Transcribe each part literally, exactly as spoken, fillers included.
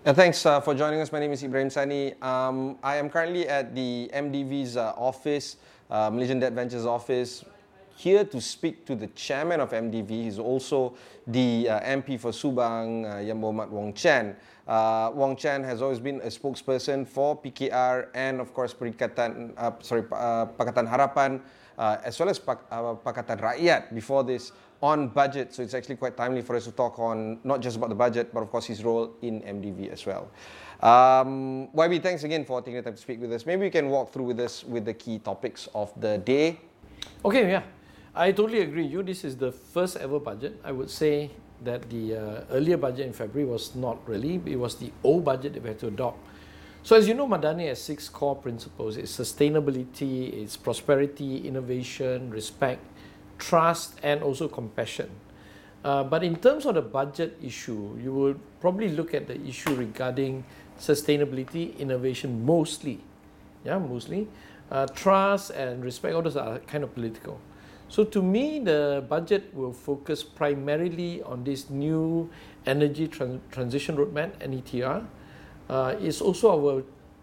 Uh, thanks uh, for joining us. My name is Ibrahim Sani. Um, I am currently at the M D V's uh, office, uh, Malaysian Debt Ventures office, here to speak to the chairman of M D V. He's also the uh, M P for Subang, uh, Yang Berhormat Wong Chan. Uh, Wong Chan has always been a spokesperson for P K R and, of course, Perikatan, uh, sorry, uh, Pakatan Harapan, uh, as well as Pak, uh, Pakatan Rakyat before this on budget. So it's actually quite timely for us to talk on not just about the budget, but of course his role in M D V as well. Um, Y B, thanks again for taking the time to speak with us. Maybe you can walk through with us with the key topics of the day. Okay, yeah. I totally agree. You, this is the first ever budget. I would say that the uh, earlier budget in February was not really. It was the old budget that we had to adopt. So as you know, Madani has six core principles. It's sustainability, it's prosperity, innovation, respect, trust, and also compassion. Uh, but in terms of the budget issue, you would probably look at the issue regarding sustainability, innovation mostly. Yeah, mostly. Uh, trust and respect, all those are kind of political. So to me, the budget will focus primarily on this new energy trans transition roadmap, N E T R. Uh, it's also our,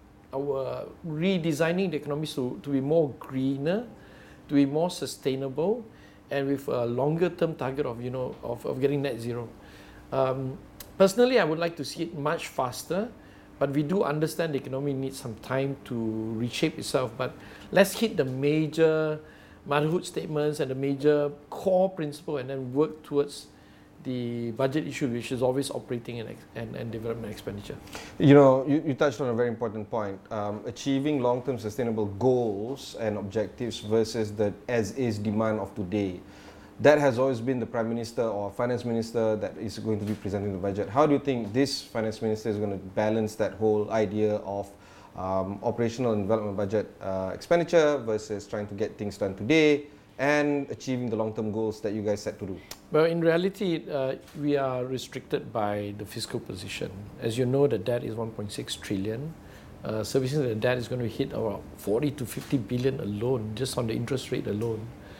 our redesigning the economy to, to be more greener, to be more sustainable, and with a longer term target of, you know, of, of getting net zero. Um, personally, I would like to see it much faster, but we do understand the economy needs some time to reshape itself. But let's hit the major motherhood statements and the major core principle and then work towards the budget issue, which is always operating and, and, and development expenditure. You know, you, you touched on a very important point. Um, achieving long-term sustainable goals and objectives versus the as-is demand of today. That has always been the Prime Minister or Finance Minister that is going to be presenting the budget. How do you think this Finance Minister is going to balance that whole idea of um, operational and development budget uh, expenditure versus trying to get things done today and achieving the long-term goals that you guys set to do? Well, in reality, uh, we are restricted by the fiscal position. As you know, the debt is one point six trillion. Uh, servicing the debt is going to hit about forty to fifty billion alone, just on the interest rate alone.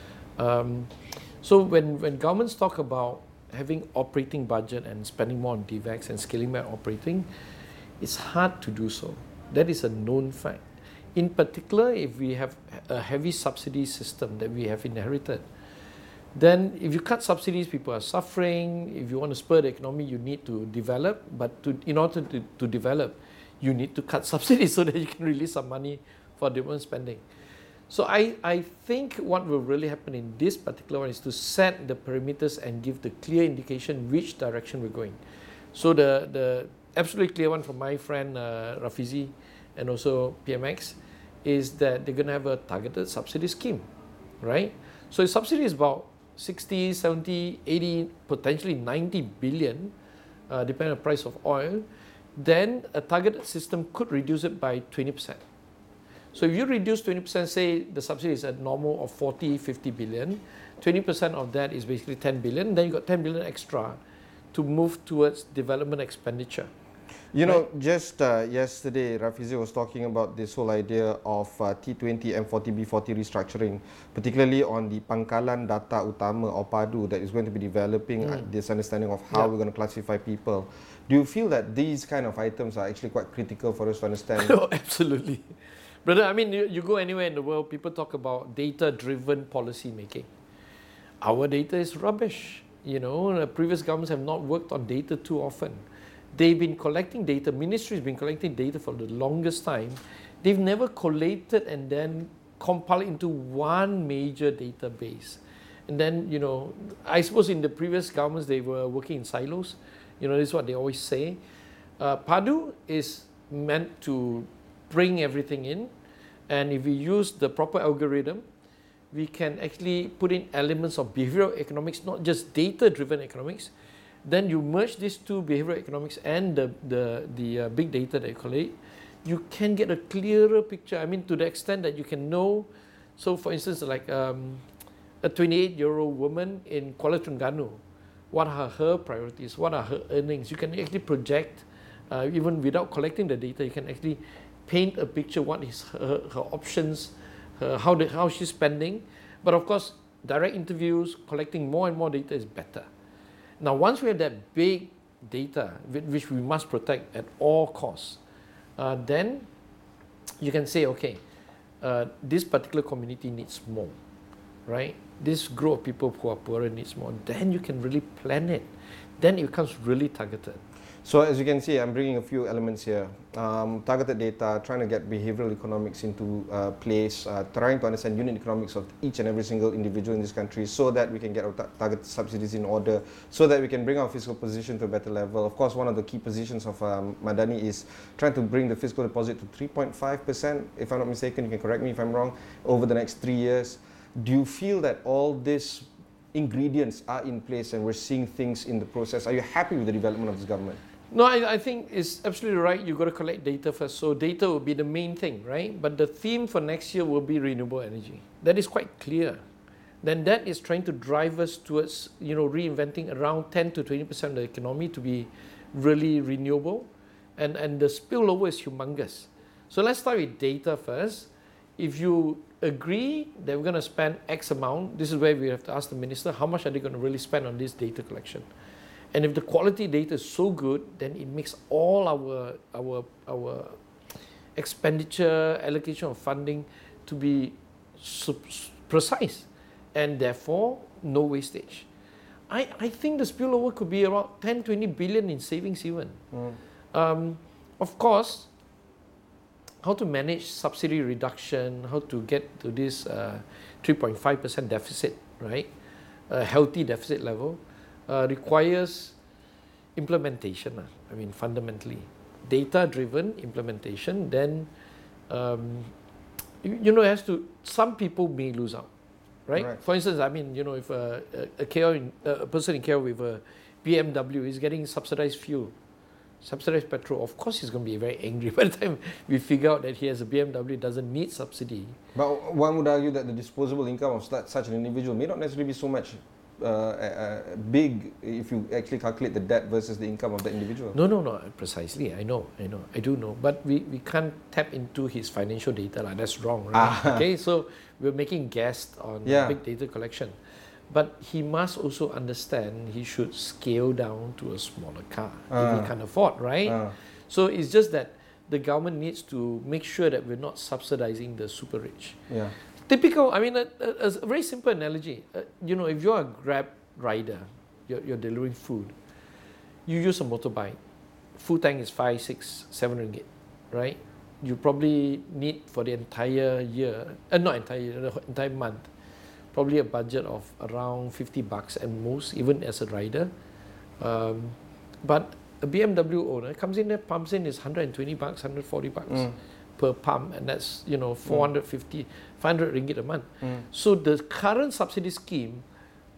Um, so when, when governments talk about having operating budget and spending more on D VAX and scaling back operating, it's hard to do so. That is a known fact. In particular, if we have a heavy subsidy system that we have inherited, then if you cut subsidies, people are suffering. If you want to spur the economy, you need to develop. But to, in order to, to develop, you need to cut subsidies so that you can release some money for development spending. So I, I think what will really happen in this particular one is to set the perimeters and give the clear indication which direction we're going. So the, the absolutely clear one from my friend uh, Rafizi and also P M X is that they're going to have a targeted subsidy scheme, right? So the subsidy is about sixty, seventy, eighty, potentially ninety billion, uh, depending on the price of oil. Then a targeted system could reduce it by twenty percent. So if you reduce twenty percent, say the subsidy is at normal of forty, fifty billion, twenty percent of that is basically ten billion, then you got ten billion extra to move towards development expenditure. You know, just uh, yesterday, Rafizi was talking about this whole idea of uh, T twenty M forty B forty restructuring, particularly on the Pangkalan Data Utama or PADU that is going to be developing mm. uh, this understanding of how yeah. we're going to classify people. Do you feel that these kind of items are actually quite critical for us to understand? Oh, absolutely. Brother, I mean, you, you go anywhere in the world, people talk about data-driven policy making. Our data is rubbish. You know, the previous governments have not worked on data too often. They've been collecting data, ministry has been collecting data for the longest time. They've never collated and then compiled into one major database. And then, you know, I suppose in the previous governments, they were working in silos. You know, this is what they always say. Uh, PADU is meant to bring everything in. And if we use the proper algorithm, we can actually put in elements of behavioral economics, not just data-driven economics. Then you merge these two, behavioral economics and the, the, the uh, big data that you collect, you can get a clearer picture. I mean, to the extent that you can know, so for instance, like um, a twenty-eight-year-old woman in Kuala Terengganu, what are her priorities, what are her earnings? You can actually project, uh, even without collecting the data, you can actually paint a picture, what is her, her options, her, how, the, how she's spending. But of course, direct interviews, collecting more and more data is better. Now, once we have that big data, which we must protect at all costs, uh, then you can say, okay, uh, this particular community needs more, right? This group of people who are poorer needs more. Then you can really plan it. Then it becomes really targeted. So as you can see, I'm bringing a few elements here. Um, targeted data, trying to get behavioral economics into uh, place, uh, trying to understand unit economics of each and every single individual in this country so that we can get our ta targeted subsidies in order, so that we can bring our fiscal position to a better level. Of course, one of the key positions of um, Madani is trying to bring the fiscal deposit to three point five percent, if I'm not mistaken, you can correct me if I'm wrong, over the next three years. Do you feel that all these ingredients are in place and we're seeing things in the process? Are you happy with the development of this government? No, I, I think it's absolutely right. You've got to collect data first. So data will be the main thing, right? But the theme for next year will be renewable energy. That is quite clear. Then that is trying to drive us towards, you know, reinventing around ten to twenty percent of the economy to be really renewable. And, and the spillover is humongous. So let's start with data first. If you agree that we're going to spend X amount, this is where we have to ask the minister, how much are they going to really spend on this data collection? And if the quality data is so good, then it makes all our, our, our expenditure, allocation of funding to be precise, and therefore no wastage. I, I think the spillover could be around ten, twenty billion in savings even. Mm. Um, of course, how to manage subsidy reduction, how to get to this uh, three point five percent deficit, right? A healthy deficit level. Uh, requires implementation. Uh, I mean, fundamentally, data-driven implementation. Then, um, you, you know, it has to. Some people may lose out, right? right. For instance, I mean, you know, if a, a, a, K L in, a person in K L with a B M W is getting subsidized fuel, subsidized petrol, of course he's going to be very angry by the time we figure out that he has a B M W, doesn't need subsidy. But one would argue that the disposable income of such an individual may not necessarily be so much Uh, uh, big if you actually calculate the debt versus the income of the individual. No, no, no, precisely. I know, I know, I do know. But we, we can't tap into his financial data. Like, that's wrong, right? Ah. Okay, so we're making guesses on yeah. big data collection. But he must also understand he should scale down to a smaller car uh. if he can't afford, right? Uh. So it's just that the government needs to make sure that we're not subsidizing the super rich. Yeah. Typical, I mean, a, a, a very simple analogy. Uh, you know, if you're a Grab rider, you're, you're delivering food, you use a motorbike, full tank is five, six, seven ringgit, right? You probably need for the entire year, uh, not entire year, the entire month, probably a budget of around fifty bucks at most, even as a rider. Um, but a B M W owner comes in there, pumps in is one hundred twenty bucks, one hundred forty bucks. Mm. Per pump, and that's, you know, four hundred fifty, five hundred ringgit a month. Mm. So the current subsidy scheme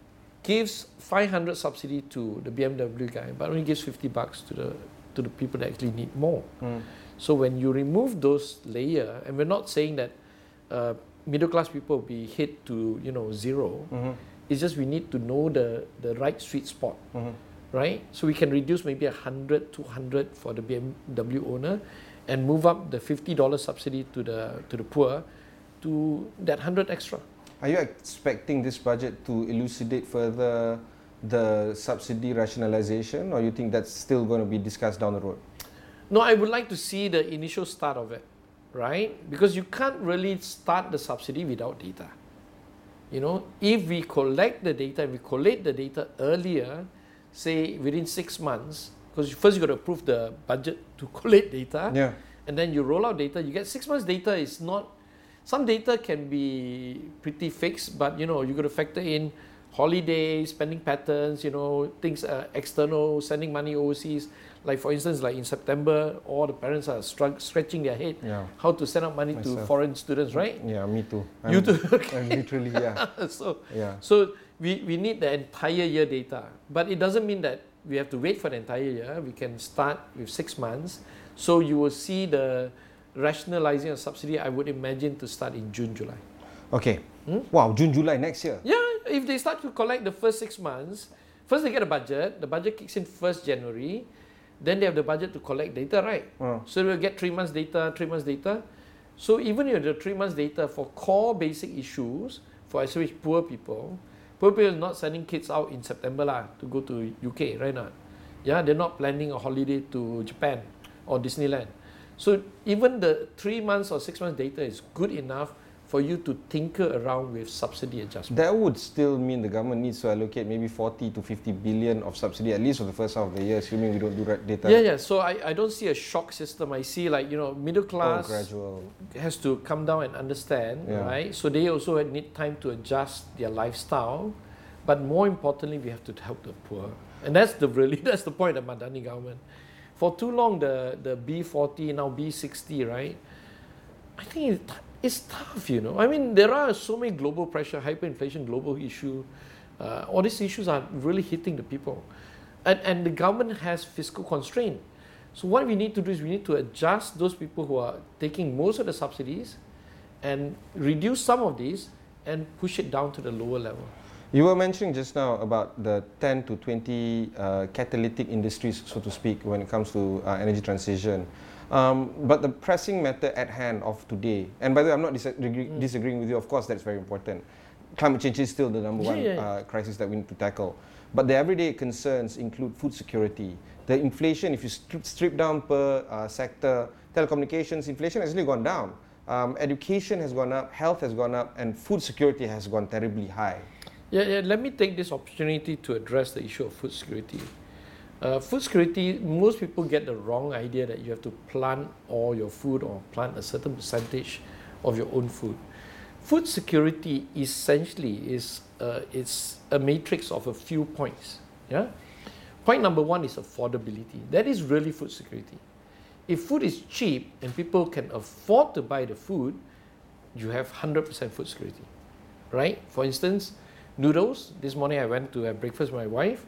gives five hundred subsidy to the B M W guy, but only gives fifty bucks to the to the people that actually need more. Mm. So when you remove those layer, and we're not saying that uh, middle class people will be hit to, you know, zero. Mm-hmm. It's just we need to know the the right sweet spot, mm-hmm. right? So we can reduce maybe one hundred, two hundred for the B M W owner, and move up the fifty dollars subsidy to the to the poor to that one hundred extra. Are you expecting this budget to elucidate further the subsidy rationalization, or you think that's still going to be discussed down the road? No, I would like to see the initial start of it, right? Because you can't really start the subsidy without data. You know, if we collect the data, we collate the data earlier, say within six months, because first you got to approve the budget to collate data, yeah. and then you roll out data. You get six months data. Is not, some data can be pretty fixed, but you know you got to factor in holidays, spending patterns, you know, things uh, external, sending money overseas. Like for instance, like in September, all the parents are strug- stretching their head yeah. how to send out money Myself. to foreign students, right? Yeah, me too. I'm, you too. Okay. I'm literally, yeah. so, yeah. so we, we need the entire year data, but it doesn't mean that we have to wait for the entire year. We can start with six months. So you will see the rationalizing of subsidy, I would imagine, to start in June, July. Okay. Hmm? Wow, June, July next year? Yeah, if they start to collect the first six months, first they get a budget, the budget kicks in first January, then they have the budget to collect data, right? Oh. So they'll get three months data, three months data. So even if the three months data for core basic issues, for especially poor people, poor people are not sending kids out in September lah, to go to U K, right now. Yeah, they're not planning a holiday to Japan or Disneyland. So even the three months or six months data is good enough for you to tinker around with subsidy adjustment. That would still mean the government needs to allocate maybe forty to fifty billion of subsidy at least for the first half of the year, assuming we don't do that data. Yeah, yeah. So I, I don't see a shock system. I see like, you know, middle class oh, gradual. has to come down and understand, Yeah. right? So they also need time to adjust their lifestyle. But more importantly, we have to help the poor. And that's the really, that's the point of Madani government. For too long, the, the B forty, now B sixty, right? I think it, it's tough, you know. I mean, there are so many global pressure, hyperinflation, global issue. Uh, all these issues are really hitting the people. And, and the government has fiscal constraint. So what we need to do is we need to adjust those people who are taking most of the subsidies and reduce some of these and push it down to the lower level. You were mentioning just now about the ten to twenty uh, catalytic industries, so to speak, when it comes to uh, energy transition. Um, but the pressing matter at hand of today, and by the way, I'm not disagree- mm. disagreeing with you, of course that's very important. Climate change is still the number yeah, one yeah, yeah. Uh, crisis that we need to tackle. But the everyday concerns include food security. The inflation, if you strip, strip down per uh, sector, telecommunications, inflation has really gone down. Um, education has gone up, health has gone up, and food security has gone terribly high. Yeah, yeah, let me take this opportunity to address the issue of food security. Uh, food security, most people get the wrong idea that you have to plant all your food or plant a certain percentage of your own food. Food security essentially is uh, it's a matrix of a few points. Yeah? Point number one is affordability. That is really food security. If food is cheap and people can afford to buy the food, you have one hundred percent food security, right? For instance, noodles. This morning I went to have breakfast with my wife.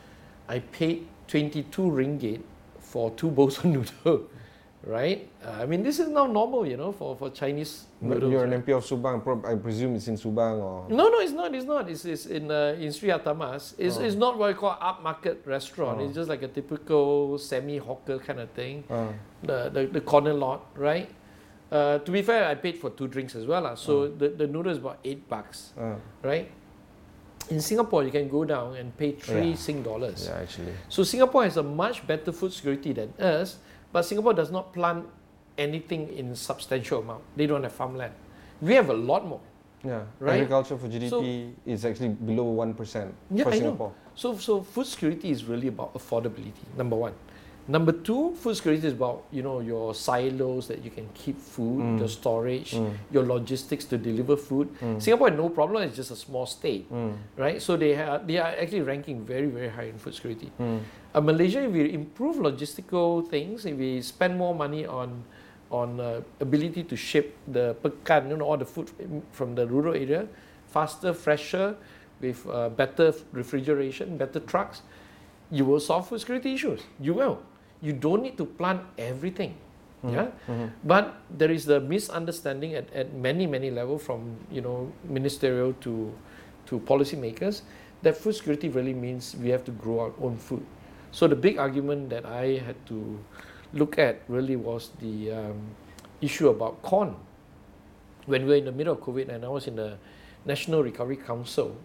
I paid twenty-two ringgit for two bowls of noodle, right? Uh, I mean, this is now normal, you know, for, for Chinese noodles. You're right? an M P of Subang, I presume it's in Subang or... No, no, it's not, it's not. It's, it's in, uh, in Sri Atamas. It's, Oh. it's not what I call upmarket restaurant. Oh. It's just like a typical semi-hawker kind of thing. Uh, The, the, the corner lot, right? Uh, to be fair, I paid for two drinks as well. Uh, so Oh. the, the noodle is about eight bucks, uh, right? In Singapore, you can go down and pay three Yeah. Sing dollars. yeah, actually. So Singapore has a much better food security than us, but Singapore does not plant anything in substantial amount. They don't have farmland. We have a lot more. Yeah, Right? agriculture for G D P So- is actually below one percent Yeah, for I know. Singapore. So, so food security is really about affordability, number one. Number two, food security is about, you know, your silos that you can keep food, Mm. your storage, Mm. your logistics to deliver food. Mm. Singapore had no problem, it's just a small state, Mm. right? So they, ha- they are actually ranking very, very high in food security. Mm. Uh, Malaysia, if we improve logistical things, if we spend more money on on uh, ability to ship the pekan, you know, all the food from the rural area, faster, fresher, with uh, better refrigeration, better trucks, you will solve food security issues. You will. You don't need to plant everything. Mhm. Yeah, Mhm. but there is the misunderstanding at, at many many levels, from you know ministerial to to policymakers, that food security really means we have to grow our own food. So the big argument that I had to look at really was the um, issue about corn. When we were in the middle of COVID and I was in the National Recovery Council,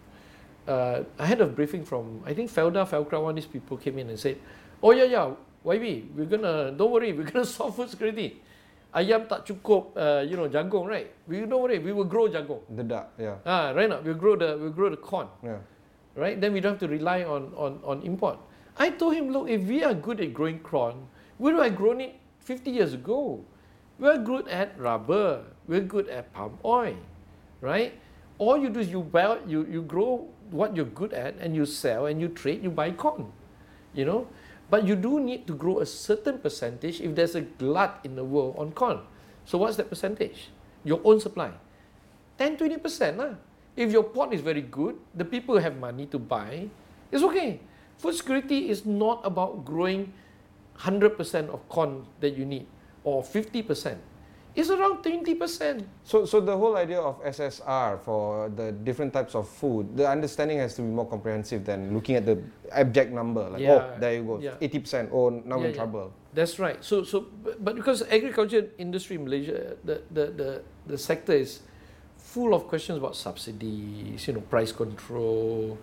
uh, I had a briefing from, I think Felda, Felcra, one of these people came in and said, oh yeah, yeah, Y B, we're gonna, don't worry, we're gonna solve food security. Ayam tak cukup, uh, you know, jagung, right? We don't worry, we will grow jagung. The duck, yeah, Ah, right now, we'll grow the, we'll grow the corn, yeah. right? Then we don't have to rely on, on, on import. I told him, look, if we are good at growing corn, would I have grown it fifty years ago? We're good at rubber, we're good at palm oil, right? All you do is you buy, you, you grow what you're good at and you sell and you trade, you buy corn, you know? But you do need to grow a certain percentage if there's a glut in the world on corn. So what's that percentage? Your own supply. ten to twenty percent. Lah. If your pot is very good, the people have money to buy, it's okay. Food security is not about growing one hundred percent of corn that you need or fifty percent. It's around twenty percent. So, so the whole idea of S S R for the different types of food, the understanding has to be more comprehensive than looking at the abject number. Like, Yeah, oh, there you go, yeah. eighty percent. Oh, now Yeah, in yeah. trouble. That's right. So, so, but but because agriculture industry in Malaysia, the, the, the, the sector is full of questions about subsidies, you know, price control,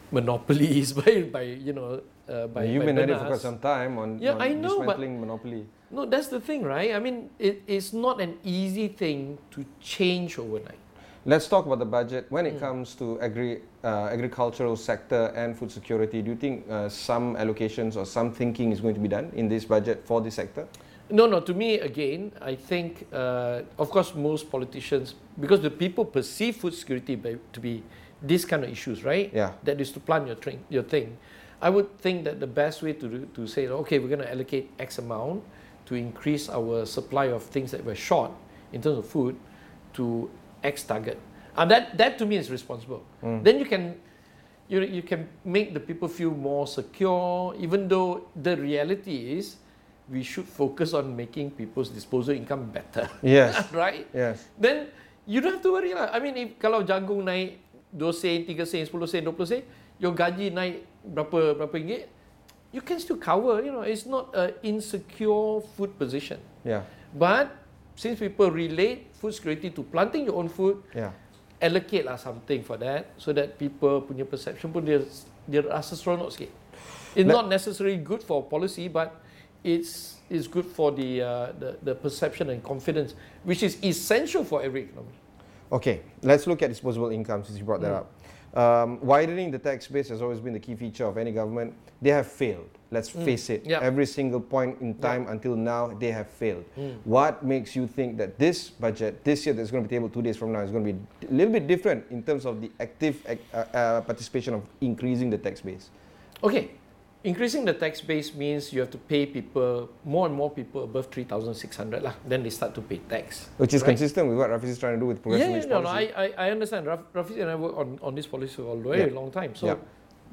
monopolies, by, by you know, uh, by You've by been at it for bananas. quite some time on, Yeah, on I know, but- dismantling monopoly. No, that's the thing, right? I mean, it, it's not an easy thing to change overnight. Let's talk about the budget. When it mm. comes to agri, uh, agricultural sector and food security, do you think uh, some allocations or some thinking is going to be done in this budget for this sector? No, no, to me, again, I think, uh, of course, most politicians, because the people perceive food security by, to be these kind of issues, right? Yeah. That is to plan your, train, your thing. I would think that the best way to, do, to say, okay, we're going to allocate X amount to increase our supply of things that we're short in terms of food to X target. And that, that to me is responsible. Mm. Then you can, you, you can make the people feel more secure, even though the reality is we should focus on making people's disposable income better. Yes. Right? Yes. Then you don't have to worry lah. I mean, if kalau jagung naik two sen, three sen, ten sen, twenty sen, your gaji naik berapa berapa ringgit, you can still cover. You know, it's not an insecure food position. Yeah. But since people relate food security to planting your own food, yeah. allocate lah something for that, so that people punya perception pun dia dia rasa seronok sikit. It's Let not necessarily good for policy, but it's it's good for the, uh, the the perception and confidence, which is essential for every economy. Okay, let's look at disposable income since you brought that mm. up. Um, widening the tax base has always been the key feature of any government. They have failed. Let's mm. face it. Yep. Every single point in time yep. until now, they have failed. Mm. What makes you think that this budget, this year that's going to be tabled two days from now, is going to be a little bit different in terms of the active uh, uh, participation of increasing the tax base? Okay. Increasing the tax base means you have to pay people, more and more people above three thousand six hundred lah. Then they start to pay tax. Which is right? consistent with what Rafiz is trying to do with progressive yeah, wage yeah, policy. No, no, I, I understand. Raf, Rafiz and I work on, on this policy for a very yeah. long time. So yeah.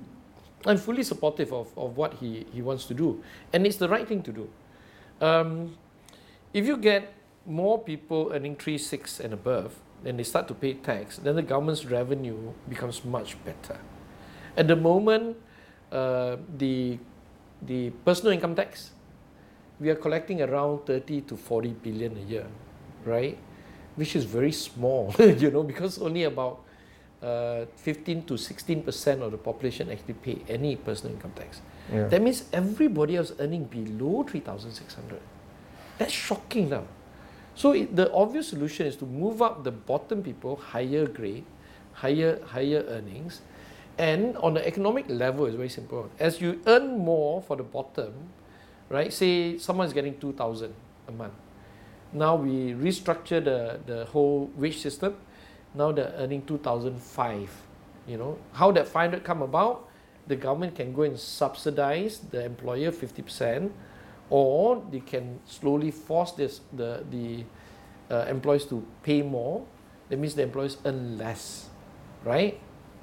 I'm fully supportive of, of what he, he wants to do. And it's the right thing to do. Um, if you get more people earning three six and above, then they start to pay tax, then the government's revenue becomes much better. At the moment, uh, the the personal income tax, we are collecting around thirty to forty billion a year, right? Which is very small, you know, because only about uh, fifteen to sixteen percent of the population actually pay any personal income tax. Yeah. That means everybody else earning below three thousand six hundred. That's shocking now. So it, the obvious solution is to move up the bottom people, higher grade, higher, higher earnings. And on the economic level, it's very simple. As you earn more for the bottom, right? Say someone's getting two thousand a month. Now we restructure the, the whole wage system. Now they're earning two thousand five. You know, how that five hundred come about? The government can go and subsidize the employer fifty percent, or they can slowly force this, the, the uh, employees to pay more. That means the employees earn less, right?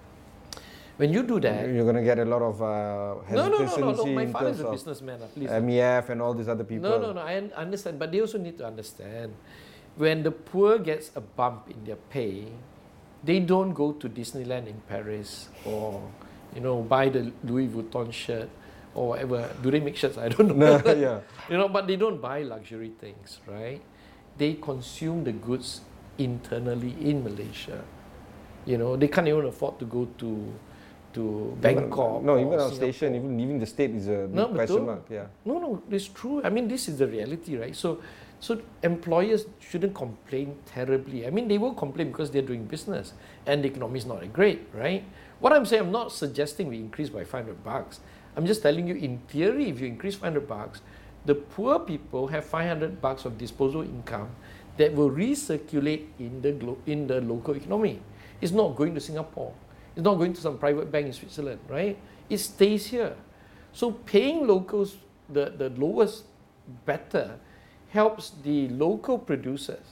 When you do that, you're going to get a lot of uh, no, no, no, no, no. My in father terms is a of businessman. Uh, please. M E F and all these other people. No, no, no. I un- understand, but they also need to understand when the poor gets a bump in their pay, they don't go to Disneyland in Paris or, you know, buy the Louis Vuitton shirt or whatever. Do they make shirts? I don't know. No, yeah. You know, but they don't buy luxury things, right? They consume the goods internally in Malaysia. You know, they can't even afford to go to to Bangkok. No, even our station, even leaving the state is a no, big question mark. Yeah. No, no, it's true. I mean, this is the reality, right? So, so employers shouldn't complain terribly. I mean, they will complain because they're doing business and the economy is not that great, right? What I'm saying, I'm not suggesting we increase by five hundred bucks. I'm just telling you, in theory, if you increase five hundred bucks, the poor people have five hundred bucks of disposable income that will recirculate in the glo- in the local economy. It's not going to Singapore. It's not going to some private bank in Switzerland, right? It stays here. So paying locals the, the lowest better helps the local producers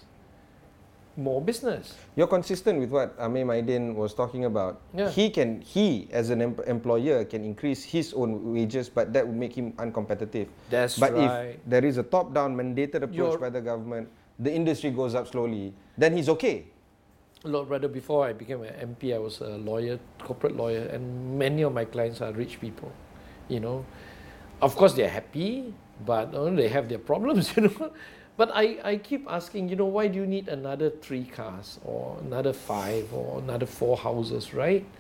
more business. You're consistent with what Amir Maidin was talking about. Yeah. He can, he as an em- employer can increase his own wages, but that would make him uncompetitive. That's but right. But if there is a top-down mandated approach You're by the government, the industry goes up slowly, then he's okay. Look, rather before I became an M P, I was a lawyer, corporate lawyer, and many of my clients are rich people. You know, of course they're happy, but uh, they have their problems. You know, but I, I keep asking, you know, why do you need another three cars or another five or another four houses, right?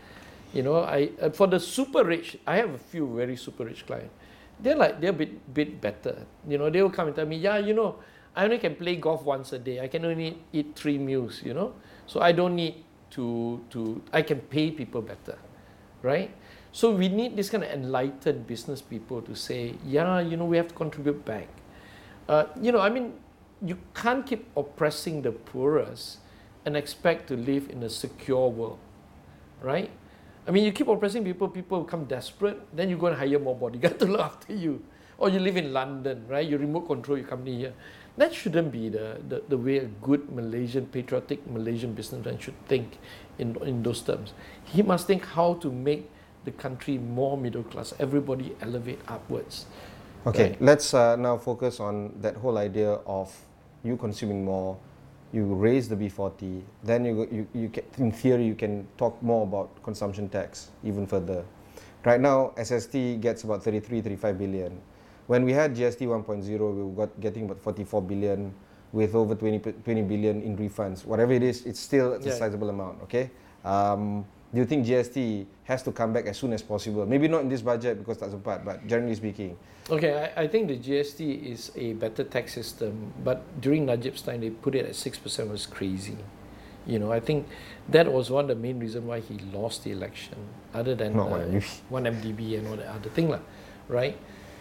You know, I uh, for the super rich, I have a few very super rich clients. They're like they're a bit bit better. You know, they will come and tell me, yeah, you know, I only can play golf once a day. I can only eat three meals. You know, so I don't need to to. I can pay people better, right? So we need this kind of enlightened business people to say, yeah, you know, we have to contribute back. Uh, you know, I mean, you can't keep oppressing the poorest and expect to live in a secure world, right? I mean, you keep oppressing people, people become desperate, then you go and hire more bodyguards to look after you. Or you live in London, right? You remote control your company here. That shouldn't be the, the, the way a good Malaysian, patriotic Malaysian businessman should think in, in those terms. He must think how to make the country more middle class, everybody elevate upwards. Okay, right? let's uh, now focus on that whole idea of you consuming more, you raise the B forty, then you, you, you can, in theory you can talk more about consumption tax even further. Right now, S S T gets about thirty-three, thirty-five billion. When we had G S T one point oh, we were getting about forty-four billion with over twenty, twenty billion in refunds. Whatever it is, it's still a Yeah. sizable amount, okay? Um, do you think G S T has to come back as soon as possible? Maybe not in this budget because that's a part, but generally speaking. Okay, I, I think the G S T is a better tax system, but during Najib's time, they put it at six percent was crazy. You know, I think that was one of the main reasons why he lost the election, other than Not uh, one M D B. one M D B and all the other thing, lah, right?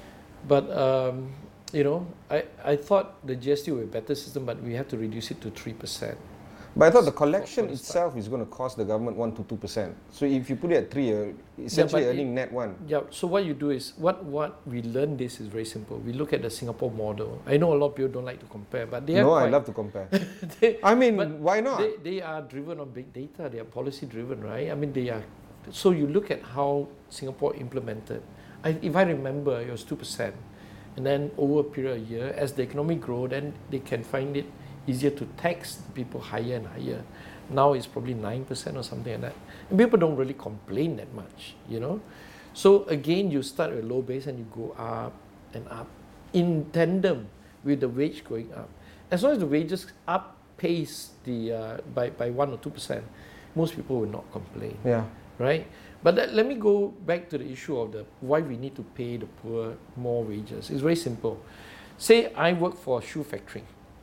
But, um, you know, I, I thought the G S T would be a better system, but we have to reduce it to three percent. But I thought the For- collection for the itself is going to cost the government one to two percent. So if you put it at three, you're essentially but earning it- net one. Yeah, so what you do is, what, what we learn this is very simple. We look at the Singapore model. I know a lot of people don't like to compare, but they are No, quite, I love to compare. they, I mean, but why not? They, they are driven on big data. They are policy driven, right? I mean, they are. So you look at how Singapore implemented. I, if I remember, it was two percent, and then over a period of a year, as the economy grow, then they can find it easier to tax people higher and higher. Now it's probably nine percent or something like that, and people don't really complain that much, you know. So again, you start with a low base and you go up and up in tandem with the wage going up. As long as the wages outpace the uh, by by one or two percent, most people will not complain, Yeah. right? But that, let me go back to the issue of the why we need to pay the poor more wages. It's very simple. Say I work for a shoe factory,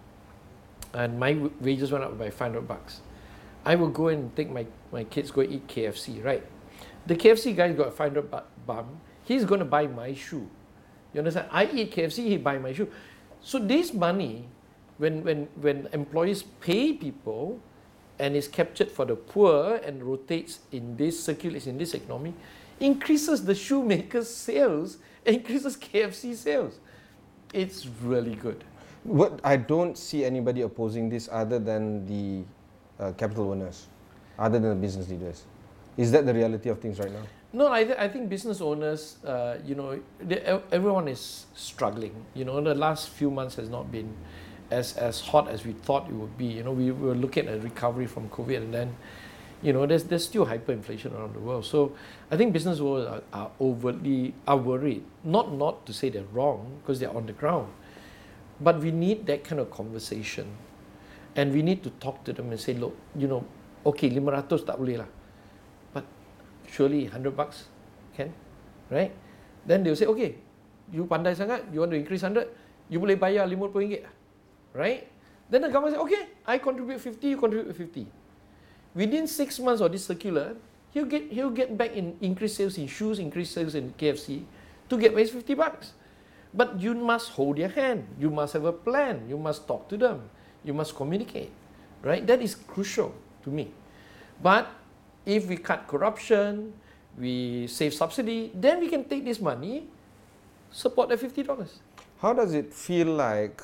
and my w- wages went up by five hundred bucks. I will go and take my, my kids go eat K F C, right? The K F C guy got a five hundred bu- bum. He's going to buy my shoe. You understand? I eat K F C, he buy my shoe. So this money, when, when, when employees pay people and is captured for the poor and rotates in this, circulates in this economy, increases the shoemaker's sales, increases K F C sales. It's really good. But I don't see anybody opposing this other than the uh, capital owners, other than the business leaders. Is that the reality of things right now? No, I, th- I think business owners, uh, you know, they, ev- everyone is struggling. You know, the last few months has not been as, as hot as we thought it would be. You know, we were looking at a recovery from COVID, and then, you know, there's, there's still hyperinflation around the world. So I think business owners are, are overtly are worried. Not, not to say they're wrong, because they're on the ground. But we need that kind of conversation. And we need to talk to them and say, look, you know, okay, lima ratus tak boleh lah. But surely one hundred bucks can, right? Then they'll say, okay, you pandai sangat, you want to increase one hundred, you boleh bayar lima puluh ringgit, right? Then the government say, okay, I contribute fifty, you contribute fifty. Within six months of this circular, he'll get, he'll get back in increased sales in shoes, increased sales in K F C, to get back his fifty bucks. But you must hold their hand. You must have a plan. You must talk to them. You must communicate, right? That is crucial to me. But if we cut corruption, we save subsidy, then we can take this money, support the fifty dollars. How does it feel like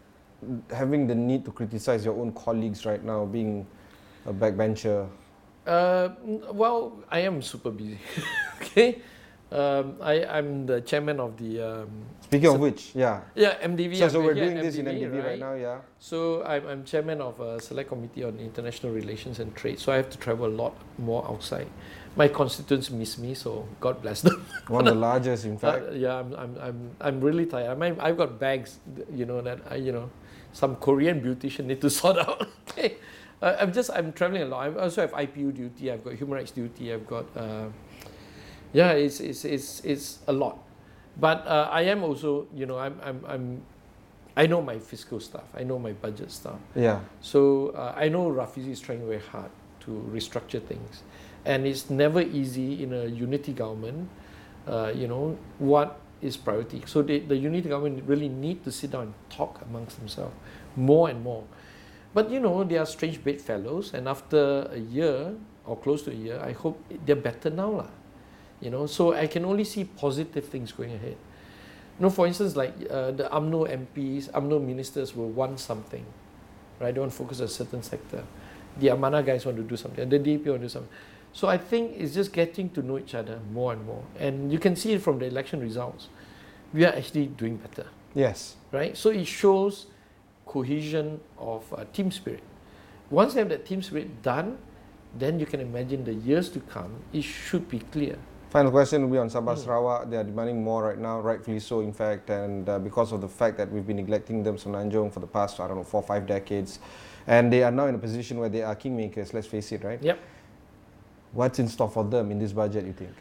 having the need to criticize your own colleagues right now, being a backbencher? Uh, well, I am super busy. Okay, um, I, I'm the chairman of the um, Speaking So- of which, yeah. yeah M D V. So, I'm so we're here at doing this in M D V right, right now, yeah. So I'm, I'm chairman of a select committee on international relations and trade. So I have to travel a lot more outside. My constituents miss me, so God bless them. One of the largest, in fact. Uh, yeah, I'm, I'm, I'm, I'm really tired. I mean, I've got bags, you know, that I, you know, some Korean beautician need to sort out. Okay, Uh, I'm just I'm traveling a lot. I also have I P U duty. I've got human rights duty. I've got uh, yeah, it's it's it's it's a lot. But uh, I am also, you know, I'm I'm I'm I know my fiscal stuff. I know my budget stuff. Yeah. So uh, I know Rafizi is trying very hard to restructure things, and it's never easy in a unity government. Uh, you know what is priority. So they, the unity government really need to sit down and talk amongst themselves more and more. But you know, they are strange bedfellows, and after a year or close to a year, I hope they're better now, lah. You know, so I can only see positive things going ahead. You know, for instance, like uh, the U M N O M Ps, U M N O ministers will want something, right? They want to focus on a certain sector. The Amanah guys want to do something. The D A P want to do something. So I think it's just getting to know each other more and more. And you can see it from the election results. We are actually doing better. Yes. Right? So it shows cohesion of uh, team spirit. Once you have that team spirit done, then you can imagine the years to come, it should be clear. Final question will be on Sabah Sarawak. They are demanding more right now, rightfully so, in fact, and uh, because of the fact that we've been neglecting them, Semenanjung, for the past, I don't know, four or five decades, and they are now in a position where they are kingmakers, let's face it, right? Yep. What's in store for them in this budget, you think?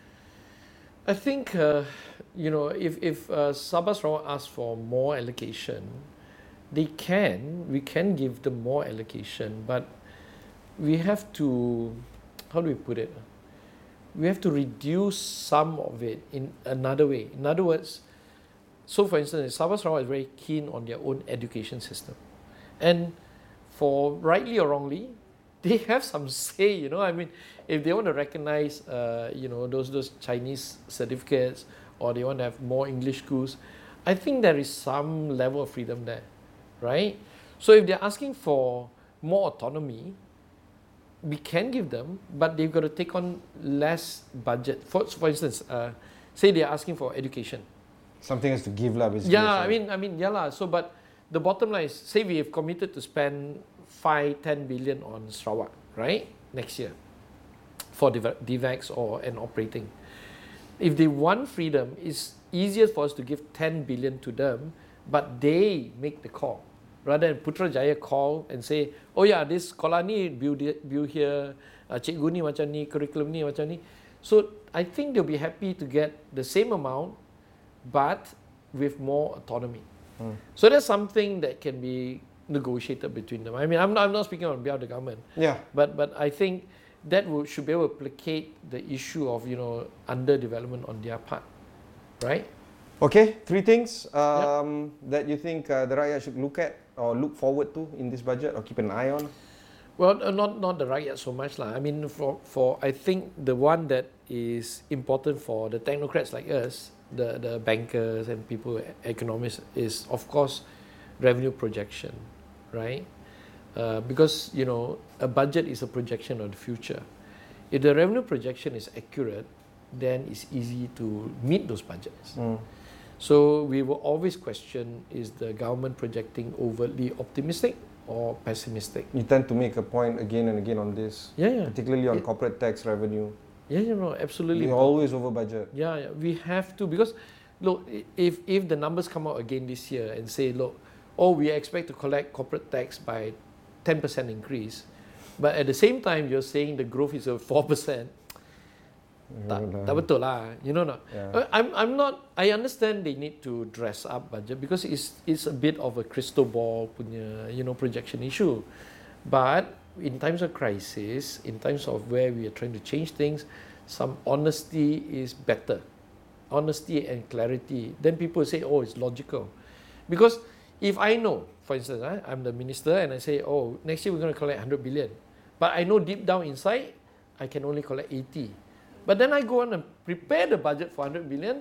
I think, uh, you know, if, if uh, Sabah Sarawak asks for more allocation, they can, we can give them more allocation, but we have to, how do we put it? We have to reduce some of it in another way. In other words, so for instance, Sabah Sarawak is very keen on their own education system. And for rightly or wrongly, they have some say, you know. I mean, if they want to recognize, uh, you know, those, those Chinese certificates, or they want to have more English schools, I think there is some level of freedom there, right? So if they're asking for more autonomy, we can give them, but they've got to take on less budget. For, for instance, uh, say they're asking for education. Something has to give, lah, basically. Yeah, I mean, I mean, yeah, lah. So, but the bottom line is, say we have committed to spend five, ten billion on Sarawak, right, next year, for D VAX or an operating. If they want freedom, it's easier for us to give ten billion to them, but they make the call. Rather than Putrajaya call and say, oh yeah, this sekolah ni build, build here, uh, cikgu ni macam ni, curriculum ni macam ni. So I think they'll be happy to get the same amount, but with more autonomy. Hmm. So that's something that can be negotiated between them. I mean, I'm not, I'm not speaking on behalf of the government. Yeah. But but I think that will, should be able to placate the issue of, you know, underdevelopment on their part, right? Okay, three things um, yep. that you think uh, the rakyat should look at or look forward to in this budget or keep an eye on? Well, uh, not not the rakyat so much lah. I mean, for for I think the one that is important for the technocrats like us, the the bankers and people, economists, is of course revenue projection, right? Uh, because you know a budget is a projection of the future. If the revenue projection is accurate, then it's easy to meet those budgets. Mm. So we will always question, is the government projecting overtly optimistic or pessimistic? You tend to make a point again and again on this, yeah, yeah. particularly on it, corporate tax revenue. Yeah, you know, absolutely. We're always over budget. Yeah, yeah, we have to, because look, if, if the numbers come out again this year and say, look, oh, we expect to collect corporate tax by ten percent increase, but at the same time you're saying the growth is a four percent, Tak, tak betul lah, you know not. Yeah. I'm I'm not. I understand they need to dress up budget because it's it's a bit of a crystal ball punya, you know, projection issue. But in times of crisis, in times of where we are trying to change things, some honesty is better. Honesty and clarity. Then people say, oh, it's logical. Because if I know, for instance, eh, I'm the minister and I say, oh, next year we're going to collect one hundred billion, but I know deep down inside I can only collect eighty. But then I go on and prepare the budget for one hundred billion.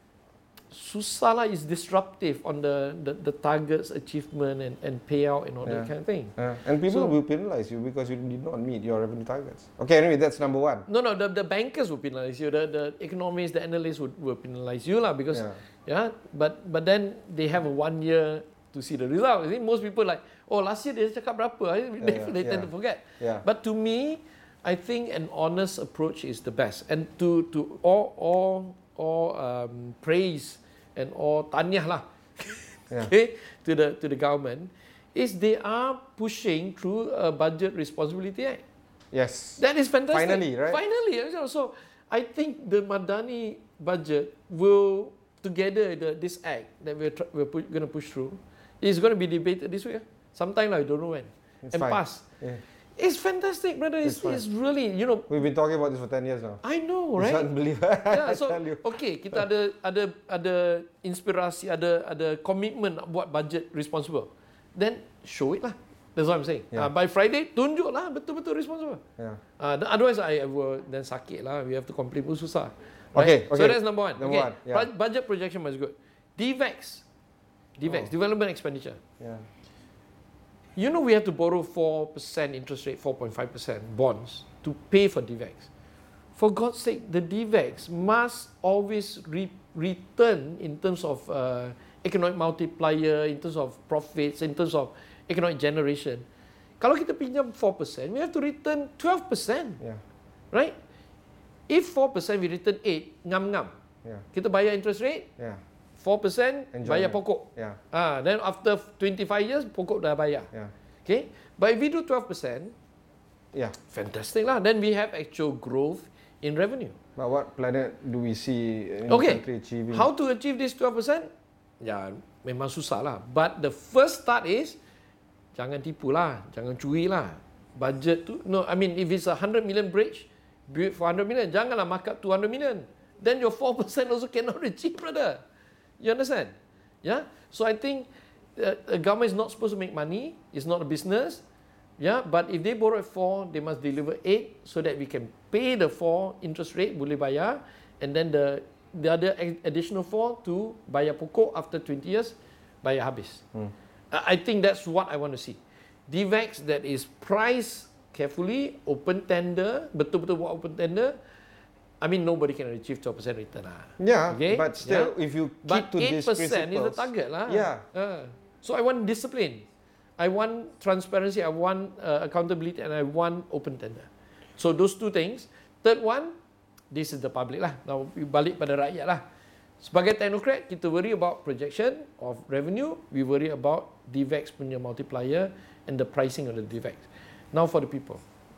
Susah lah, is disruptive on the, the, the targets, achievement and, and payout and all yeah. that kind of thing. Yeah. And people so, will penalize you because you did not meet your revenue targets. Okay, anyway, that's number one. No, no, the, the bankers will penalize you. The, the economists, the analysts would, will penalize you lah because, yeah. yeah, but but then they have a one year to see the result. I think most people like, oh, last year they cakap berapa? They, yeah, yeah, they tend yeah. to forget. Yeah. But to me, I think an honest approach is the best, and to to all all all um, praise and all tahniah lah, yeah. okay, to the to the government is they are pushing through a budget responsibility act. Yes. That is fantastic. Finally, right? Finally. So I think the Madani budget will, together the, this act that we're, we're going to push through, is going to be debated this week. Sometime I don't know when. It's and fine. pass. Yeah. It's fantastic, brother. It's, It's it's really, you know. We've been talking about this for ten years now. I know, It's right? unbelievable. Yeah, I so tell you. okay, kita ada ada ada inspirasi, ada ada commitment nak buat budget responsible. Then show it lah. That's what I'm saying. Yeah. Uh, by Friday, tunjuk lah betul-betul responsible. Yeah. Uh, otherwise, I will then sakit lah. We have to complain pun susah. Okay, Right? okay. So that's number one. Number okay. one, yeah. Bud- budget projection was good. D VEX, D VEX, Oh. development expenditure. Yeah. You know we have to borrow four percent interest rate, four point five percent bonds to pay for D VEX. For God's sake, the D VEX must always re- return in terms of uh, economic multiplier, in terms of profits, in terms of economic generation. Kalau kita pinjam four percent, we have to return twelve percent. Yeah. Right? If four percent we return eight, ngam-ngam. Yeah. Kita bayar interest rate, Yeah. four percent bayar Enjoyment. pokok. Yeah. Ah, then after twenty-five years, pokok dah bayar. Yeah. Okay? But if we do twelve percent, Yeah. fantastic lah. Then we have actual growth in revenue. But what planet do we see in Okay. the country achieving? How to achieve this twelve percent? Ya, memang susah lah. But the first start is, jangan tipu lah, jangan curi lah. Budget tu, no, I mean if it's a one hundred million bridge, build for one hundred million, janganlah mark up two hundred million. Then your four percent also cannot achieve, brother. You understand? Yeah? So I think uh, the government is not supposed to make money. It's not a business. Yeah? But if they borrow at four, they must deliver eight so that we can pay the four interest rate, boleh bayar. And then the the other additional four to bayar pokok after twenty years, bayar habis. Hmm. I think that's what I want to see. D VEX that is priced carefully, open tender, betul-betul buat open tender. I mean, nobody can achieve twelve percent return lah. Yeah, Okay? but still, Yeah? if you keep But to eight these percent principles, is the target lah. Yeah. Uh, so I want discipline. I want transparency, I want uh, accountability, and I want open tender. So those two things. Third one, this is the public lah. Now we balik pada rakyat lah. Sebagai technocrat, kita worry about projection of revenue. We worry about D VEX punya multiplier and the pricing of the D VEX. Now for the people.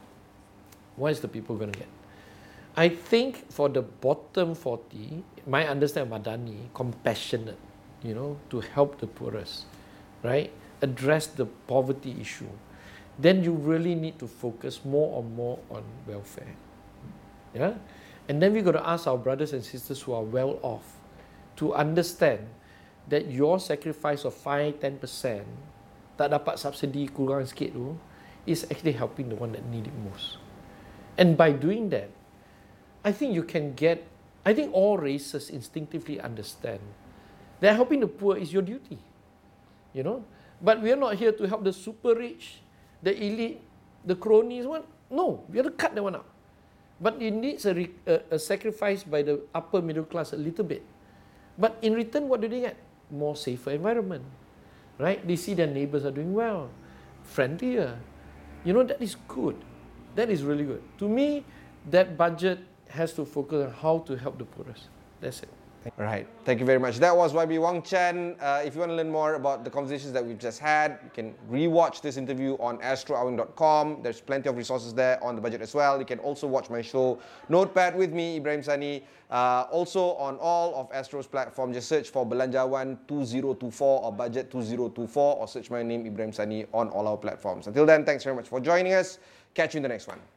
What is the people going to get? I think for the bottom forty, my understanding of Madani, compassionate, you know, to help the poorest, right? Address the poverty issue. Then you really need to focus more and more on welfare. Yeah? And then we got to ask our brothers and sisters who are well off to understand that your sacrifice of five to ten percent tak dapat subsidi kurang sikit tu is actually helping the one that need it most. And by doing that, I think you can get, I think all races instinctively understand that helping the poor is your duty. You know? But we are not here to help the super rich, the elite, the cronies. What? No, we have to cut that one out. But it needs a, re- a, a sacrifice by the upper middle class a little bit. But in return, what do they get? More safer environment. Right? They see their neighbors are doing well, friendlier. You know, that is good. That is really good. To me, that budget has to focus on how to help the poorest. That's it. Right. Thank you very much. That was Y B Wang Chen. Uh, if you want to learn more about the conversations that we've just had, you can rewatch this interview on astro awing dot com. There's plenty of resources there on the budget as well. You can also watch my show Notepad with me, Ibrahim Sani. Uh, also on all of Astro's platforms, just search for Belanjawan two thousand twenty-four or Budget two thousand twenty-four or search my name, Ibrahim Sani, on all our platforms. Until then, thanks very much for joining us. Catch you in the next one.